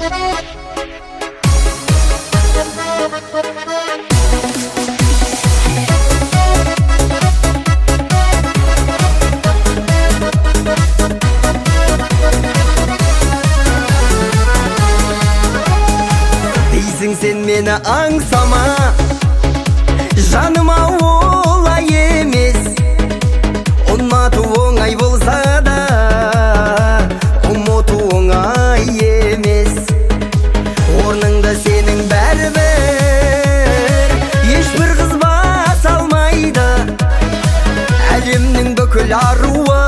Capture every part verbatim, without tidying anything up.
Дейсің сен мені аңсама, жаныма олай емес. Ұнату оңай болса да, ұмыту оңай емес. Орныңда сенің бәрібір ешбір қыз баса алмайды. Әлемнің бүкіл аруы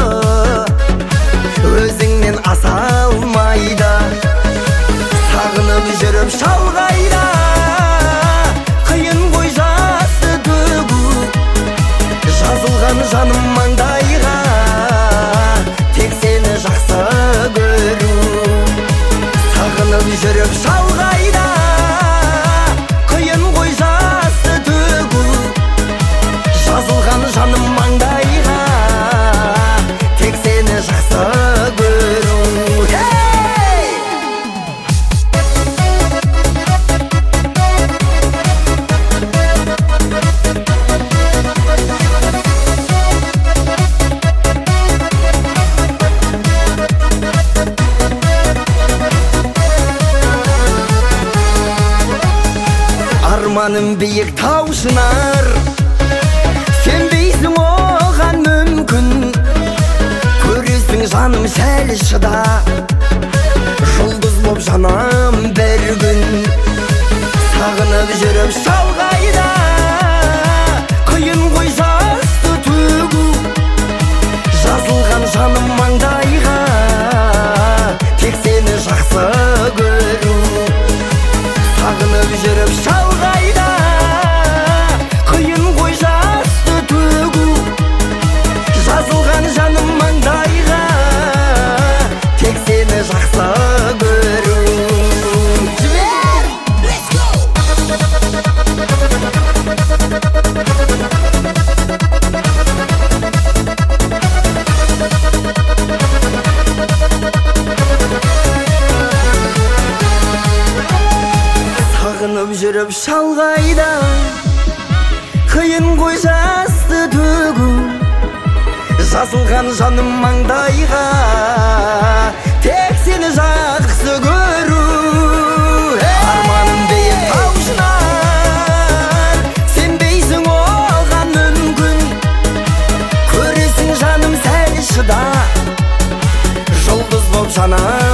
өзіңнен аса алмайды. Сағынып жүріп шалғайда, қиын ғой жасты төгу. Жазылған жаным маңдайға, тек сені жақсы көру. Сағынып жүріп шалғайда, қиын ғой жасты төгу. Жазылған жаным маңдайға, тек сені жақсы көру. Арманым биік тау шынар, сенбейсің оған мүмкін. Көресің жаным сәл шыда, жұлдыз боп жанам бір күн. Сағынып жүріп шалғайда, қиын ғой жасты төгу. Жазылған жаным маңдайға, тек сені жақсы көру. Сағынып жүріп шалғайда, қиын ғой жасты төгу. Жазылған жаным маңдайға, тек сені жақсы көру. Жібер! Let's go! Сағынып жүріп шалғайда, қиын ғой жасты төгу. Жазылған жаным маңдайға, тек сені жақсы көру. Арманым биік тау шынар, сенбейсің оған мүмкін. Көресің жаным сәл шыда, жұлдыз боп жанам